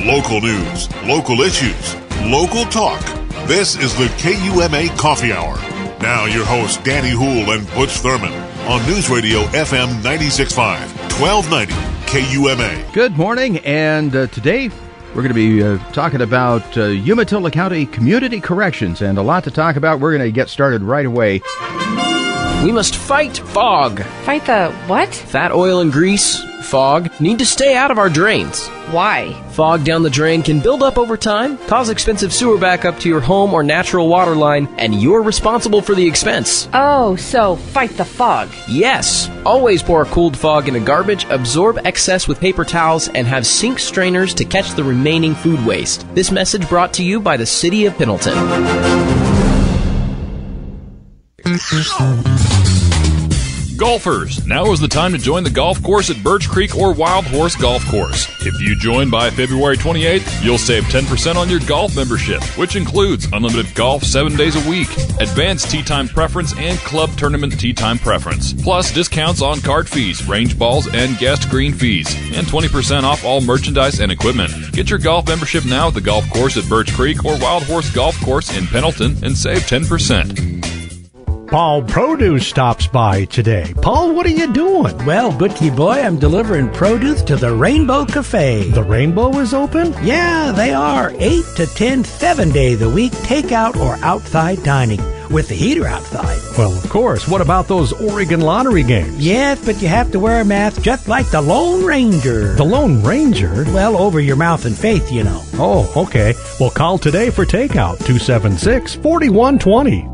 Local news, local issues, local talk. This is the KUMA Coffee Hour. Now your hosts Danny Houle and Butch Thurman on News Radio FM 96.5, 1290 KUMA. Good morning, and today we're going to be talking about Umatilla County Community Corrections, and a lot to talk about. We're going to get started right away. We must fight fog. Fight the what? Fat, oil, and grease, fog, need to stay out of our drains. Why? Fog down the drain can build up over time, cause expensive sewer backup to your home or natural water line, and you're responsible for the expense. Oh, so fight the fog. Yes. Always pour cooled fog into garbage, absorb excess with paper towels, and have sink strainers to catch the remaining food waste. This message brought to you by the City of Pendleton. Golfers, now is the time to join the golf course at Birch Creek or Wild Horse Golf Course. If you join by February 28th, you'll save 10% on your golf membership, which includes unlimited golf 7 days a week, advanced tee time preference, and club tournament tee time preference, plus discounts on cart fees, range balls, and guest green fees, and 20% off all merchandise and equipment. Get your golf membership now at the golf course at Birch Creek or Wild Horse Golf Course in Pendleton and save 10%. Paul Produce stops by today. Paul, what are you doing? Well, Butchie boy, I'm delivering produce to the Rainbow Cafe. The Rainbow is open? Yeah, they are. 8 to 10, 7 days a week, takeout or outside dining, with the heater outside. Well, of course. What about those Oregon Lottery games? Yes, but you have to wear a mask just like the Lone Ranger. The Lone Ranger? Well, over your mouth and face, you know. Oh, okay. Well, call today for takeout, 276-4120.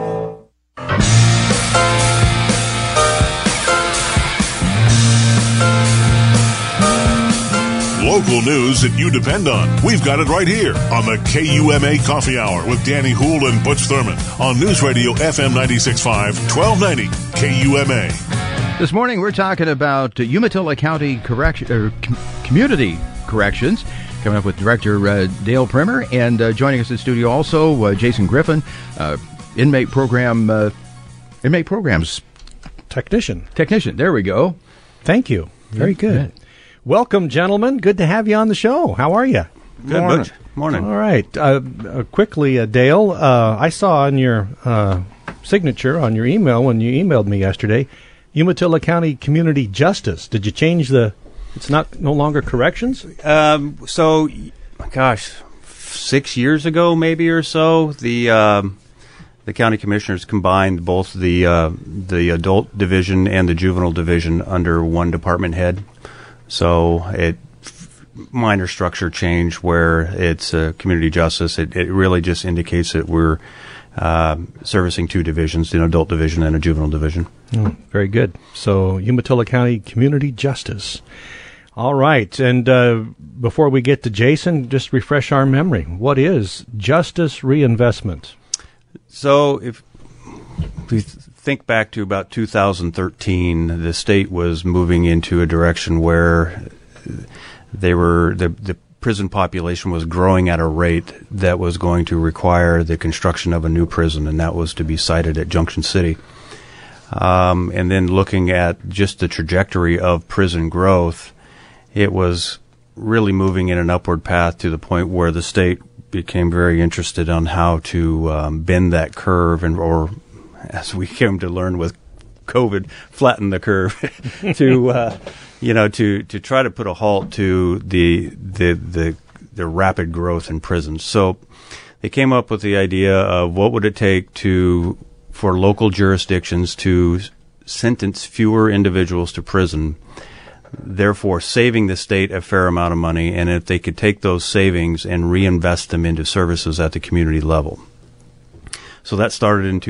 Local news that you depend on. We've got it right here on the KUMA Coffee Hour with Danny Houle and Butch Thurman on News Radio FM 96.5, 1290 KUMA. This morning we're talking about Umatilla County Community Corrections. Coming up with Director Dale Primer, and joining us in the studio also Jason Griffin, inmate programs Technician. There we go. Thank you. Very good. Welcome, gentlemen. Good to have you on the show. How are you? Good, Butch. Morning. All right. Quickly, Dale, I saw on your signature on your email when you emailed me yesterday, Umatilla County Community Justice. Did you change it's no longer corrections? 6 years ago, maybe or so, the county commissioners combined both the adult division and the juvenile division under one department head. So minor structure change where it's community justice. It really just indicates that we're servicing two divisions, an adult division and a juvenile division. Very good. So Umatilla County Community Justice. All right. And before we get to Jason, just refresh our memory. What is justice reinvestment? So if we think back to about 2013, the state was moving into a direction where the prison population was growing at a rate that was going to require the construction of a new prison, and that was to be sited at Junction City. And then looking at just the trajectory of prison growth, it was really moving in an upward path to the point where the state became very interested on how to bend that curve, or as we came to learn with COVID, flatten the curve to try to put a halt to the rapid growth in prisons. So they came up with the idea of what would it take for local jurisdictions to sentence fewer individuals to prison, therefore saving the state a fair amount of money, and if they could take those savings and reinvest them into services at the community level. So that started in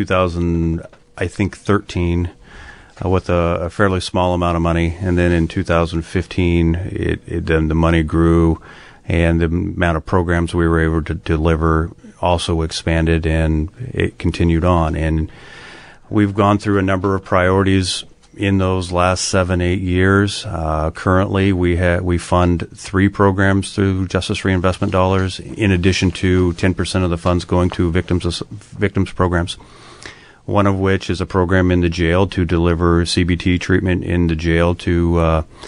2013 with a fairly small amount of money, and then in 2015 then the money grew, and the amount of programs we were able to deliver also expanded, and it continued on. And we've gone through a number of priorities in those last 7-8 years. Currently, we fund 3 programs through Justice Reinvestment dollars, in addition to 10% of the funds going to victims programs. One of which is a program in the jail to deliver CBT treatment in the jail to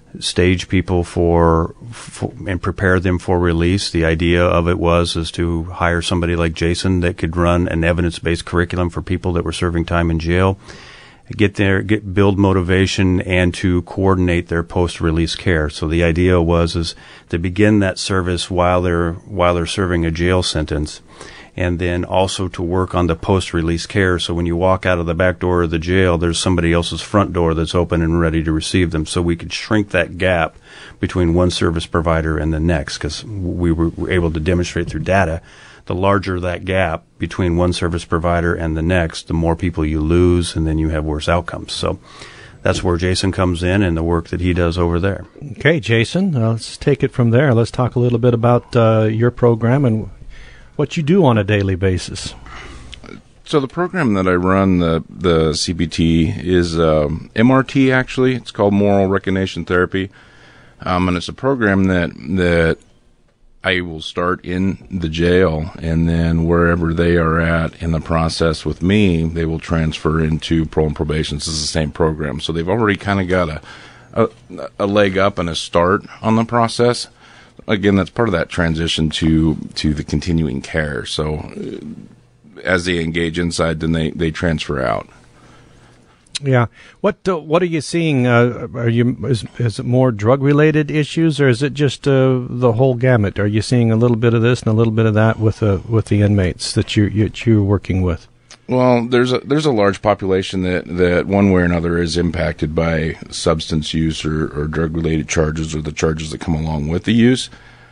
stage people for and prepare them for release. The idea of it is to hire somebody like Jason that could run an evidence-based curriculum for people that were serving time in jail, build motivation, and to coordinate their post-release care. So the idea is to begin that service while they're serving a jail sentence, and then also to work on the post-release care. So when you walk out of the back door of the jail, there's somebody else's front door that's open and ready to receive them. So we could shrink that gap between one service provider and the next, because we were able to demonstrate through data, the larger that gap between one service provider and the next, the more people you lose, and then you have worse outcomes. So that's where Jason comes in and the work that he does over there. Okay, Jason, let's take it from there. Let's talk a little bit about your program and what you do on a daily basis. So the program that I run, the CBT, is MRT, actually. It's called Moral Recognition Therapy. And it's a program that I will start in the jail, and then wherever they are at in the process with me, they will transfer into parole and probation. This is the same program. So they've already kind of got a leg up and a start on the process. Again, that's part of that transition to the continuing care. So as they engage inside, then they transfer out. Yeah. What are you seeing? Is it more drug related issues, or is it just the whole gamut? Are you seeing a little bit of this and a little bit of that with the inmates that you're working with? Well, there's a large population that one way or another is impacted by substance use or drug related charges, or the charges that come along with the use.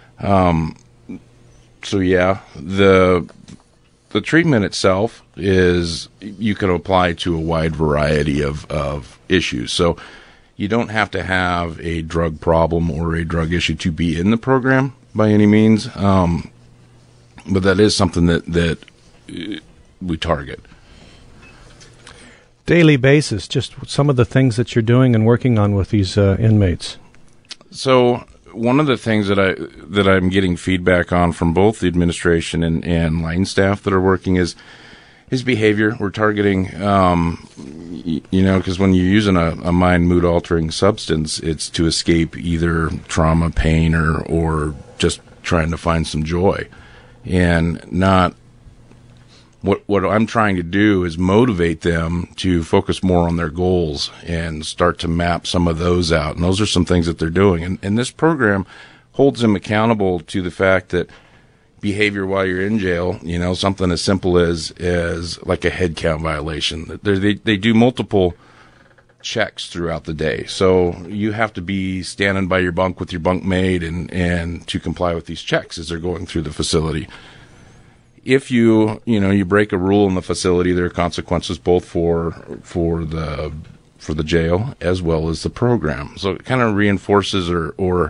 So yeah, the treatment itself is, you can apply to a wide variety of issues. So you don't have to have a drug problem or a drug issue to be in the program by any means. But that is something that we target. Daily basis, just some of the things that you're doing and working on with these inmates. So one of the things that I'm getting feedback on from both the administration and line staff that are working is behavior. We're targeting, because when you're using a mind mood altering substance, it's to escape either trauma, pain, or just trying to find some joy, and not. What I'm trying to do is motivate them to focus more on their goals and start to map some of those out. And those are some things that they're doing. And this program holds them accountable to the fact that behavior while you're in jail, something as simple as like a head count violation. They do multiple checks throughout the day. So you have to be standing by your bunk with your bunkmate and to comply with these checks as they're going through the facility. If you break a rule in the facility, there are consequences both for the jail as well as the program. So it kind of reinforces or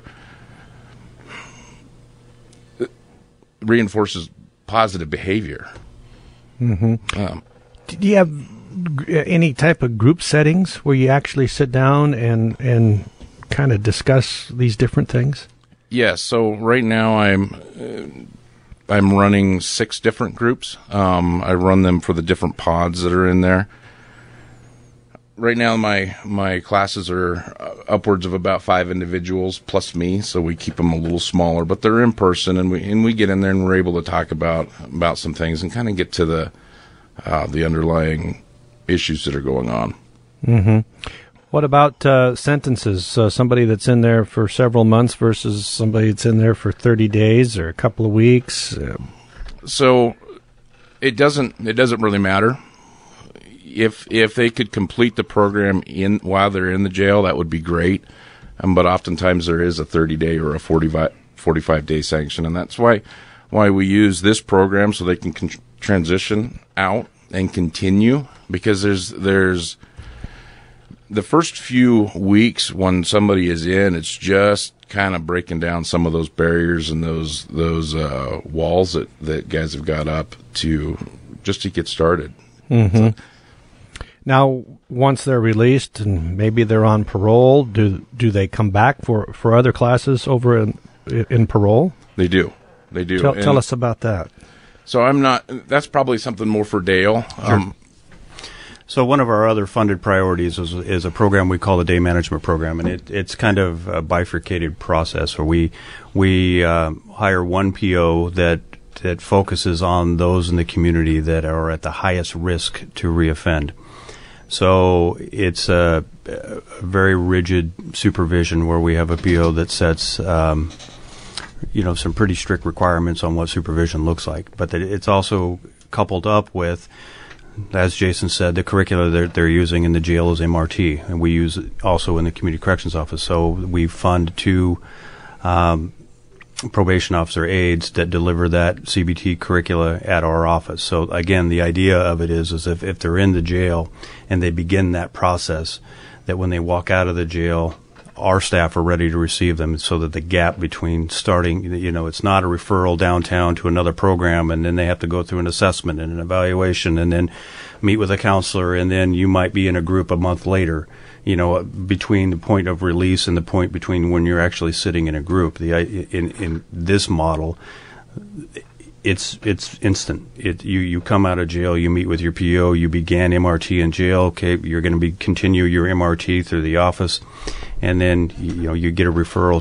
reinforces positive behavior. Mm-hmm. Do you have any type of group settings where you actually sit down and kind of discuss these different things? Yes. So right now I'm running 6 different groups. I run them for the different pods that are in there. Right now, my classes are upwards of about 5 individuals plus me, so we keep them a little smaller. But they're in person, and we get in there and we're able to talk about some things and kind of get to the underlying issues that are going on. Mm-hmm. What about sentences? Somebody that's in there for several months versus somebody that's in there for 30 days or a couple of weeks? So it doesn't really matter. If they could complete the program while they're in the jail, that would be great. But oftentimes there is a 30-day or a 45-day sanction, and that's why we use this program, so they can transition out and continue, because there's the first few weeks when somebody is in, it's just kind of breaking down some of those barriers and those walls that guys have got up to get started. Mm-hmm. Now, once they're released and maybe they're on parole, do they come back for other classes over in parole? They do. Tell us about that. So that's probably something more for Dale. Sure. So one of our other funded priorities is a program we call the Day Management Program, and it's kind of a bifurcated process where we hire one PO that focuses on those in the community that are at the highest risk to reoffend. So it's a very rigid supervision where we have a PO that sets some pretty strict requirements on what supervision looks like, but that it's also coupled up with, as Jason said, the curricula they're using in the jail is MRT, and we use it also in the community corrections office. So we fund 2 probation officer aides that deliver that CBT curricula at our office. So again, the idea of it is if they're in the jail and they begin that process, that when they walk out of the jail, our staff are ready to receive them, so that the gap between starting, it's not a referral downtown to another program and then they have to go through an assessment and an evaluation and then meet with a counselor, and then you might be in a group a month later, between the point of release and the point between when you're actually sitting in a group. In this model, it's instant. You come out of jail, you meet with your PO, you began MRT in jail. Okay, you're going to continue your MRT through the office, and then you get a referral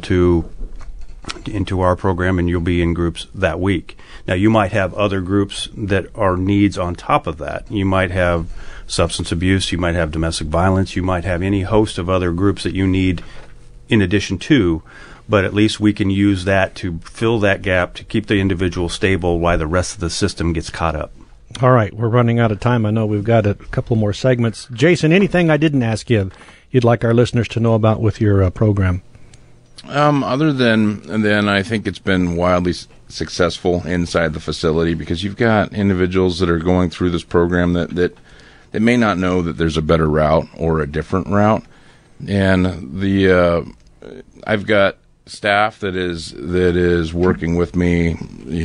into our program, and you'll be in groups that week. Now, you might have other groups that are needs on top of that. You might have substance abuse, you might have domestic violence, you might have any host of other groups that you need in addition to, but at least we can use that to fill that gap to keep the individual stable while the rest of the system gets caught up. All right, we're running out of time. I know we've got a couple more segments. Jason, anything I didn't ask you'd like our listeners to know about with your program? Other than I think it's been wildly successful inside the facility, because you've got individuals that are going through this program that may not know that there's a better route or a different route, and I've got staff that is working with me,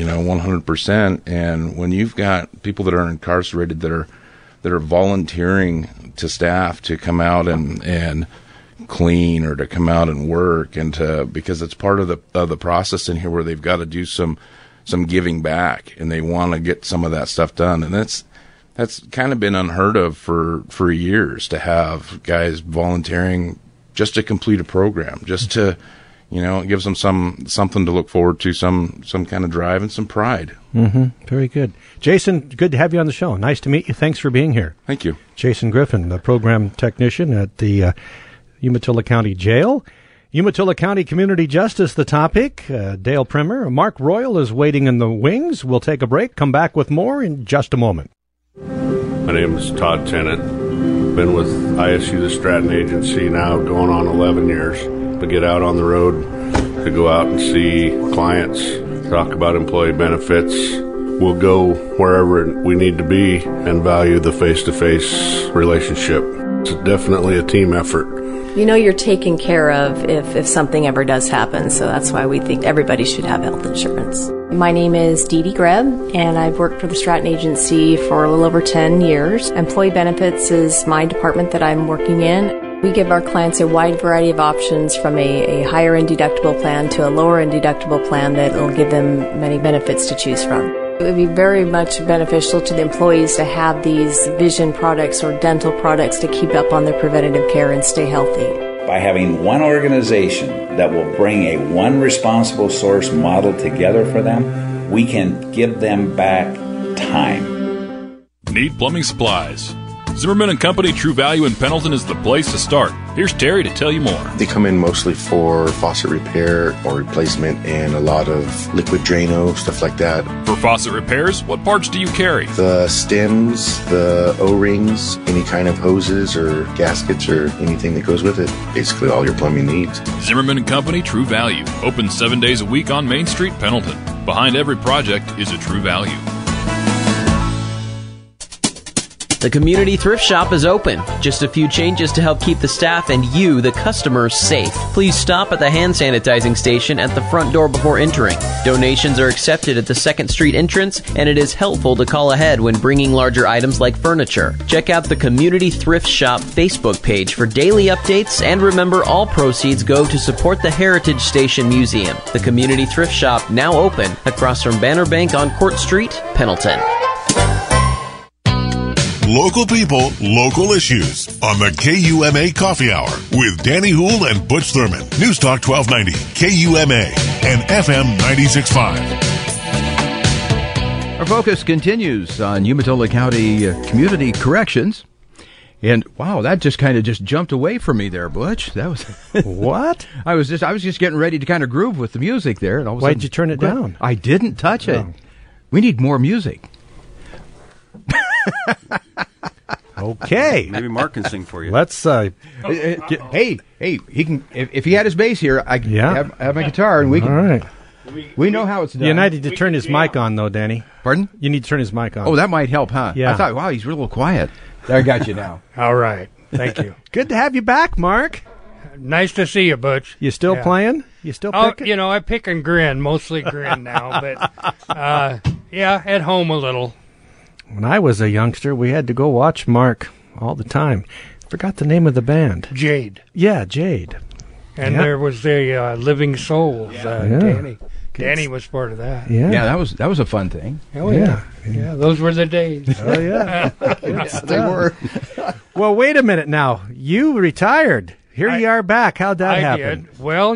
100%. And when you've got people that are incarcerated that are volunteering to staff to come out and clean or to come out and work, and because it's part of the process in here where they've got to do some giving back, and they want to get some of that stuff done, and that's kind of been unheard of for years, to have guys volunteering just to complete a program, just to it gives them something to look forward to, some kind of drive and some pride. Mm-hmm. Very good. Jason, good to have you on the show. Nice to meet you. Thanks for being here. Thank you. Jason Griffin, the program technician at the Umatilla County Jail. Umatilla County Community Justice, the topic. Dale Primer. Mark Royal is waiting in the wings. We'll take a break, come back with more in just a moment. My name is Todd Tennant. Been with ISU, the Stratton Agency, now going on 11 years. To get out on the road, to go out and see clients, talk about employee benefits. We'll go wherever we need to be and value the face-to-face relationship. It's definitely a team effort. You're taken care of if something ever does happen, so that's why we think everybody should have health insurance. My name is Dee Dee Greb, and I've worked for the Stratton Agency for a little over 10 years. Employee benefits is my department that I'm working in. We give our clients a wide variety of options, from a higher-end deductible plan to a lower-end deductible plan that will give them many benefits to choose from. It would be very much beneficial to the employees to have these vision products or dental products to keep up on their preventative care and stay healthy. By having one organization that will bring a one responsible source model together for them, we can give them back time. Need plumbing supplies? Zimmerman & Company True Value in Pendleton is the place to start. Here's Terry to tell you more. They come in mostly for faucet repair or replacement and a lot of liquid Drano, stuff like that. For faucet repairs, what parts do you carry? The stems, the O-rings, any kind of hoses or gaskets or anything that goes with it. Basically all your plumbing needs. Zimmerman & Company True Value. Open 7 days a week on Main Street, Pendleton. Behind every project is a True Value. The Community Thrift Shop is open. Just a few changes to help keep the staff and you, the customers, safe. Please stop at the hand sanitizing station at the front door before entering. Donations are accepted at the 2nd Street entrance, and it is helpful to call ahead when bringing larger items like furniture. Check out the Community Thrift Shop Facebook page for daily updates, and remember, all proceeds go to support the Heritage Station Museum. The Community Thrift Shop, now open across from Banner Bank on Court Street, Pendleton. local people, local issues on the KUMA Coffee Hour with Danny Hool and Butch Thurman. News Talk 1290, KUMA, and FM 96.5. Our focus continues on Umatilla County Community Corrections. And wow, that just kind of jumped away from me there, Butch. That was what? I was just getting ready to kind of groove with the music there, and all of a Why'd sudden, you turn it down? I didn't touch it. Oh. We need more music. Okay, maybe Mark can sing for you. Let's. Hey, he can. If he had his bass here, I can have my guitar, and we can. All right. We know how it's done. You need to turn his mic on, though, Danny. Pardon? You need to turn his mic on. Oh, that might help, huh? Yeah. I thought, wow, he's real quiet. There, I got you now. All right. Thank you. Good to have you back, Mark. Nice to see you, Butch. You still playing? You still picking? I pick and grin, mostly grin now, but at home a little. When I was a youngster, we had to go watch Mark all the time. Forgot the name of the band. Jade. Yeah, Jade. And there was the Living Souls, Danny. Danny was part of that. Yeah, that was a fun thing. Oh, yeah. Yeah, those were the days. Oh, yeah. Yes, they were. Well, wait a minute now. You retired. Here you are back. How'd that happen? Did. Well,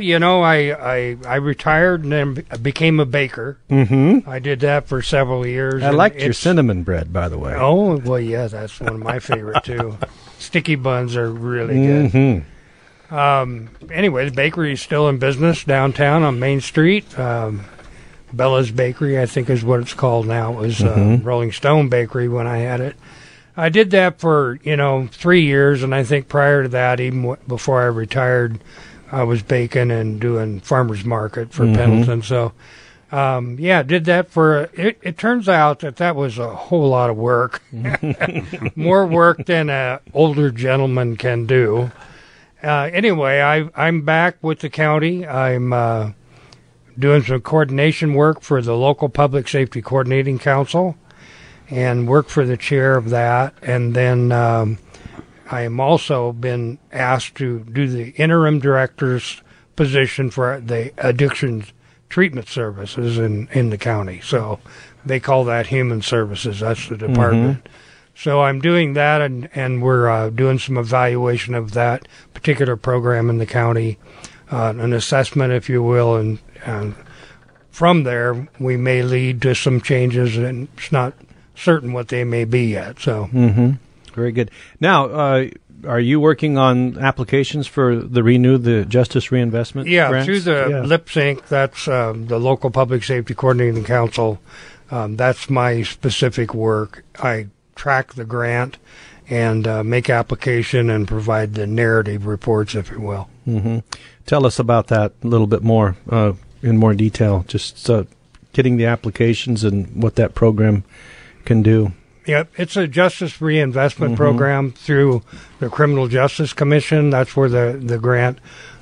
I retired and then became a baker. Mm-hmm. I did that for several years. I liked your cinnamon bread, by the way. Oh, well, yeah, that's one of my favorite, too. Sticky buns are really good. Mm-hmm. Anyway, the bakery is still in business downtown on Main Street. Bella's Bakery, I think is what it's called now. It was Rolling Stone Bakery when I had it. I did that for, 3 years, and I think prior to that, even before I retired, I was baking and doing farmer's market for Pendleton. So, did that for, it turns out that was a whole lot of work. More work than an older gentleman can do. Anyway, I'm back with the county. I'm doing some coordination work for the local Public Safety Coordinating Council and work for the chair of that. And then I am also been asked to do the interim director's position for the addiction treatment services in the county. So they call that human services. That's the department. So I'm doing that, and we're doing some evaluation of that particular program in the county, an assessment, if you will, and from there we may lead to some changes, and it's not certain what they may be yet. So, very good. Now, are you working on applications for the Justice Reinvestment? grants? Through the Lip Sync, that's the local Public Safety Coordinating Council. That's my specific work. I track the grant and make application and provide the narrative reports, if you will. Tell us about that a little bit more in more detail, just getting the applications and what that program can do. Yep, it's a justice reinvestment program through the Criminal Justice Commission. That's where the grant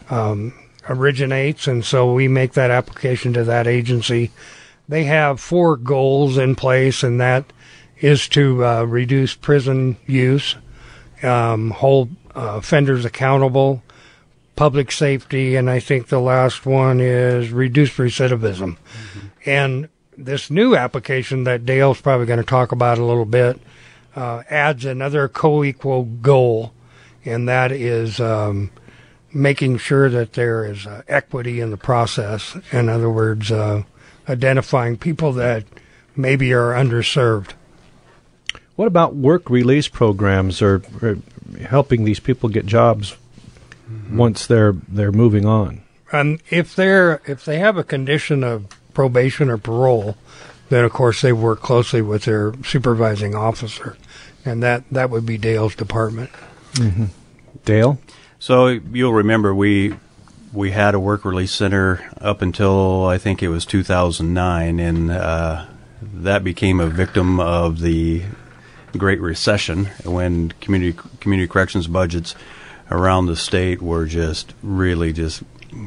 originates, and so we make that application to that agency. They have 4 goals in place, and that is to reduce prison use, hold offenders accountable, public safety, and I think the last one is reduce recidivism. And this new application that Dale's probably going to talk about a little bit adds another co-equal goal, and that is making sure that there is equity in the process. In other words, identifying people that maybe are underserved. What about work release programs or helping these people get jobs once they're moving on? If they have a condition of probation or parole, then of course they work closely with their supervising officer, and that would be Dale's department. Dale? So you'll remember we had a work release center up until I think it was 2009, and that became a victim of the Great Recession when community corrections budgets around the state were really just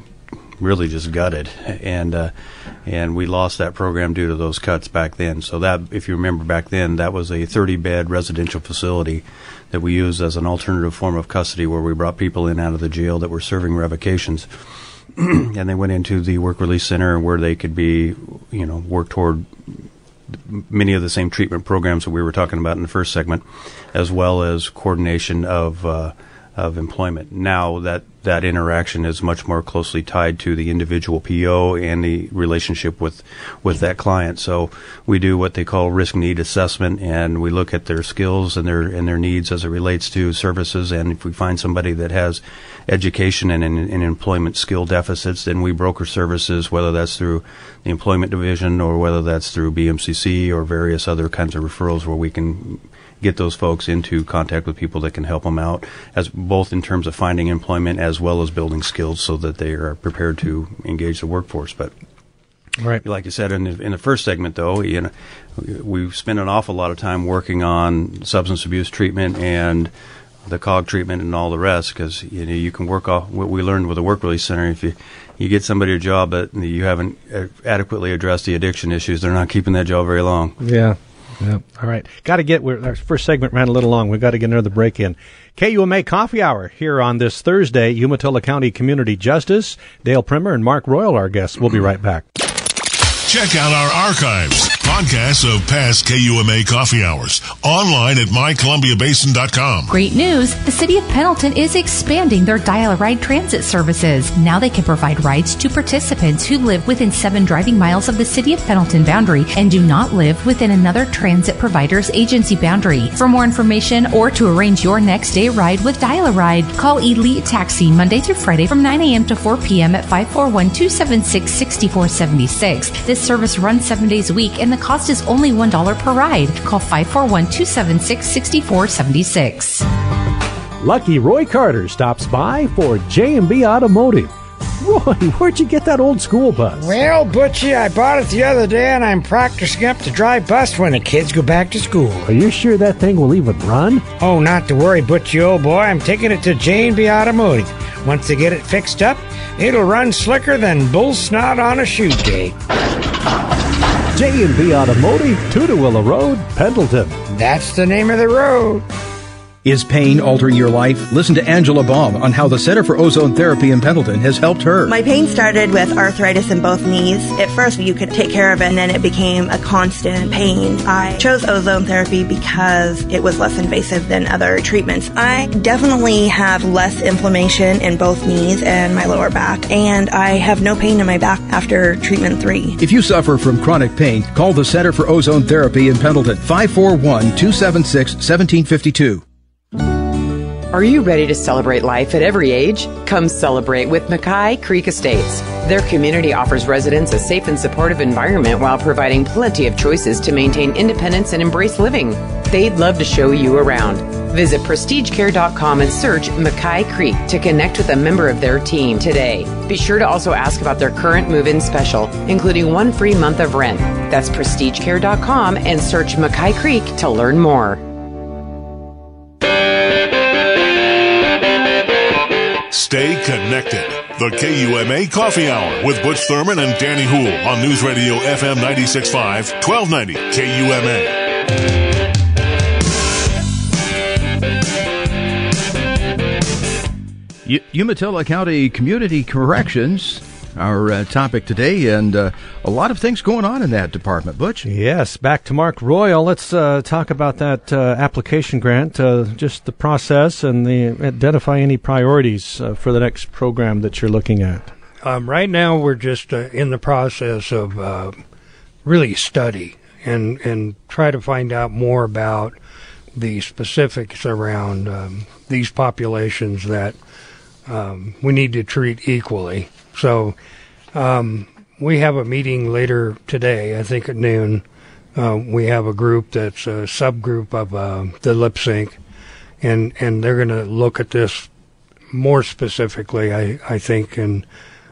gutted, and we lost that program due to those cuts back then. So that, if you remember back then, that was a 30-bed residential facility that we used as an alternative form of custody, where we brought people in out of the jail that were serving revocations, and they went into the work release center where they could be, work toward many of the same treatment programs that we were talking about in the first segment, as well as coordination of employment. Now that interaction is much more closely tied to the individual PO and the relationship with that client. So we do what they call risk need assessment, and we look at their skills and their needs as it relates to services. And if we find somebody that has education and employment skill deficits, then we broker services, whether that's through the employment division or whether that's through BMCC or various other kinds of referrals where we can get those folks into contact with people that can help them out, as both in terms of finding employment as well as building skills so that they are prepared to engage the workforce. But right, like you said in the first segment, though, we spend an awful lot of time working on substance abuse treatment and the COG treatment and all the rest, because you can work off what we learned with the Work Release Center. If you get somebody a job that you haven't adequately addressed the addiction issues, they're not keeping that job very long. Yeah. Yeah. All right. Our first segment ran a little long. We've got to get another break in. KUMA Coffee Hour here on this Thursday. Umatilla County Community Justice. Dale Primer and Mark Royal, our guests. We'll be right back. Check out our archives, podcasts of past KUMA coffee hours, online at mycolumbiabasin.com. Great news! The City of Pendleton is expanding their Dial-A-Ride transit services. Now they can provide rides to participants who live within 7 driving miles of the City of Pendleton boundary and do not live within another transit provider's agency boundary. For more information or to arrange your next day ride with Dial-A-Ride, call Elite Taxi Monday through Friday from 9 a.m. to 4 p.m. at 541-276-6476. This service runs 7 days a week and the cost is only $1 per ride. Call 541-276-6476. Lucky Roy Carter stops by for J&B Automotive. Roy, where'd you get that old school bus? Well, Butchie, I bought it the other day and I'm practicing up to drive bus when the kids go back to school. Are you sure that thing will even run? Oh, not to worry, Butchie, old boy. I'm taking it to J&B Automotive. Once they get it fixed up, it'll run slicker than bull snot on a shoe gate. J&B Automotive, Tutawilla Road, Pendleton. That's the name of the road. Is pain altering your life? Listen to Angela Baum on how the Center for Ozone Therapy in Pendleton has helped her. My pain started with arthritis in both knees. At first, you could take care of it, and then it became a constant pain. I chose ozone therapy because it was less invasive than other treatments. I definitely have less inflammation in both knees and my lower back, and I have no pain in my back after treatment 3. If you suffer from chronic pain, call the Center for Ozone Therapy in Pendleton, 541-276-1752. Are you ready to celebrate life at every age? Come celebrate with Mackay Creek Estates. Their community offers residents a safe and supportive environment while providing plenty of choices to maintain independence and embrace living. They'd love to show you around. Visit prestigecare.com and search Mackay Creek to connect with a member of their team today. Be sure to also ask about their current move-in special, including 1 free month of rent. That's prestigecare.com and search Mackay Creek to learn more. Stay connected. The KUMA Coffee Hour with Butch Thurman and Danny Houle on News Radio FM 96.5, 1290 KUMA. Umatilla County Community Corrections, our topic today, and a lot of things going on in that department. Butch? Yes, back to Mark Royal. Let's talk about that application grant, just the process and identify any priorities for the next program that you're looking at. Right now, we're just in the process of really study and try to find out more about the specifics around these populations that we need to treat equally. So we have a meeting later today, I think at noon. We have a group that's a subgroup of the lip sync, and they're going to look at this more specifically, I think. And,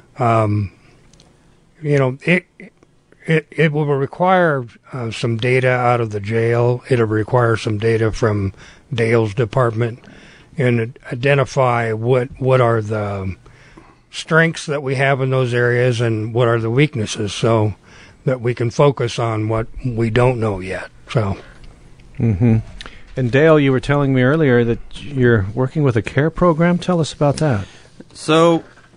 it will require some data out of the jail. It'll require some data from Dale's department and identify what are the strengths that we have in those areas and what are the weaknesses, so that we can focus on what we don't know yet. So, And Dale, you were telling me earlier that you're working with a CARE program. Tell us about that. So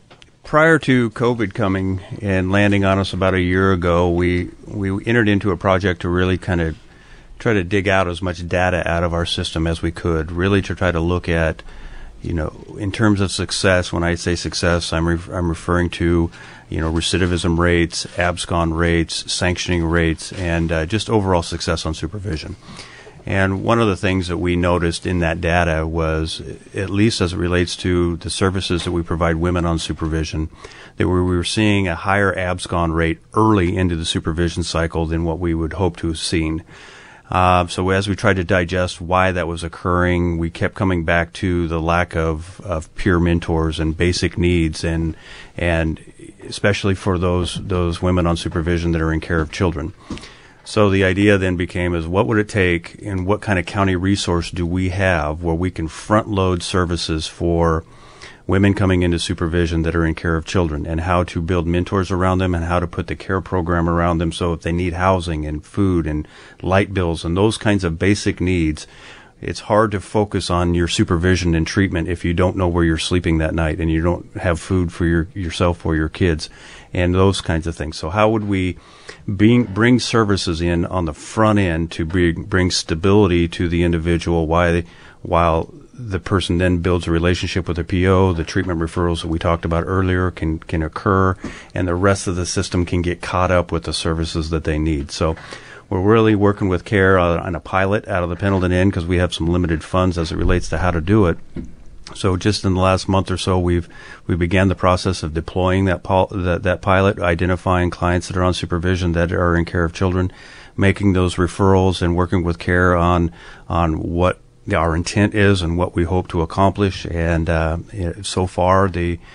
prior to COVID coming and landing on us about a year ago, we entered into a project to really kind of try to dig out as much data out of our system as we could, really to try to look at, in terms of success. When I say success, I'm referring to, recidivism rates, abscond rates, sanctioning rates, and just overall success on supervision. And one of the things that we noticed in that data was, at least as it relates to the services that we provide women on supervision, that we were seeing a higher abscond rate early into the supervision cycle than what we would hope to have seen. So as we tried to digest why that was occurring, we kept coming back to the lack of peer mentors and basic needs, and especially for those women on supervision that are in care of children. So the idea then became is, what would it take and what kind of county resource do we have where we can front load services for women coming into supervision that are in care of children, and how to build mentors around them and how to put the care program around them, so if they need housing and food and light bills and those kinds of basic needs. It's hard to focus on your supervision and treatment if you don't know where you're sleeping that night and you don't have food for yourself or your kids and those kinds of things. So how would we bring services in on the front end to bring stability to the individual while the person then builds a relationship with the PO, the treatment referrals that we talked about earlier can occur, and the rest of the system can get caught up with the services that they need. So we're really working with CARE on a pilot out of the Pendleton Inn because we have some limited funds as it relates to how to do it. So just in the last month or so, we began the process of deploying that pilot, identifying clients that are on supervision that are in care of children, making those referrals, and working with CARE on what our intent is and what we hope to accomplish. And so far,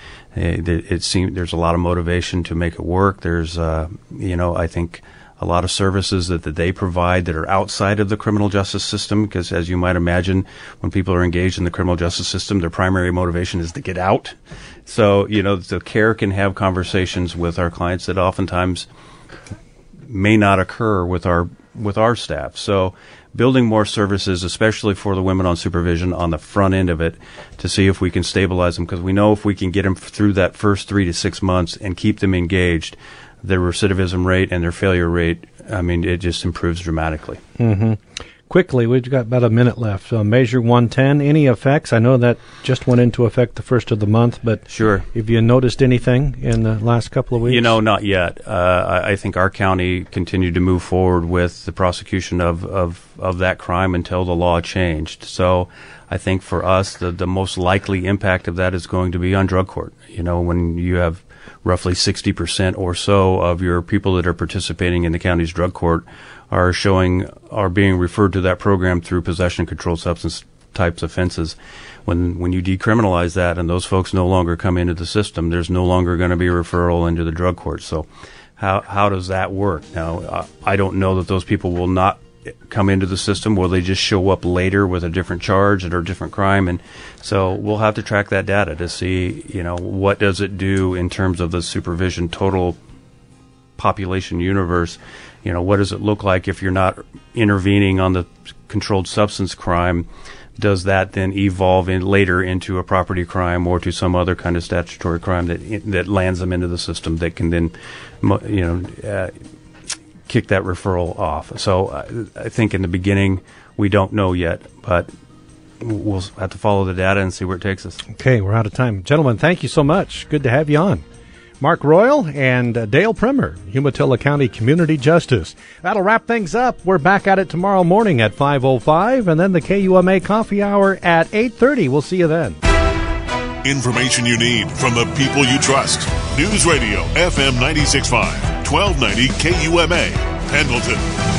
it seems there's a lot of motivation to make it work. There's, I think, a lot of services that they provide that are outside of the criminal justice system, because as you might imagine, when people are engaged in the criminal justice system, their primary motivation is to get out. So, the CARE can have conversations with our clients that oftentimes may not occur with our staff. So building more services, especially for the women on supervision on the front end of it, to see if we can stabilize them, because we know if we can get them through that first 3 to 6 months and keep them engaged, their recidivism rate and their failure rate, it just improves dramatically. Mm-hmm. Quickly, we've got about a minute left. Measure 110, any effects? I know that just went into effect the first of the month, but sure. Have you noticed anything in the last couple of weeks? Not yet. I think our county continued to move forward with the prosecution of that crime until the law changed. So I think for us, the most likely impact of that is going to be on drug court. When you have roughly 60% or so of your people that are participating in the county's drug court are being referred to that program through possession of controlled substance types offenses. When you decriminalize that and those folks no longer come into the system, there's no longer going to be a referral into the drug court. So how does that work? Now, I don't know that those people will not come into the system. Will they just show up later with a different charge or a different crime? And so we'll have to track that data to see, what does it do in terms of the supervision total population universe. What does it look like if you're not intervening on the controlled substance crime? Does that then evolve later into a property crime or to some other kind of statutory crime that lands them into the system that can then, kick that referral off? So I think in the beginning we don't know yet, but we'll have to follow the data and see where it takes us. Okay, we're out of time. Gentlemen, thank you so much. Good to have you on. Mark Royal and Dale Primer, Umatilla County Community Justice. That'll wrap things up. We're back at it tomorrow morning at 5:05, and then the KUMA Coffee Hour at 8:30. We'll see you then. Information you need from the people you trust. News Radio FM 96.5, 1290 KUMA, Pendleton.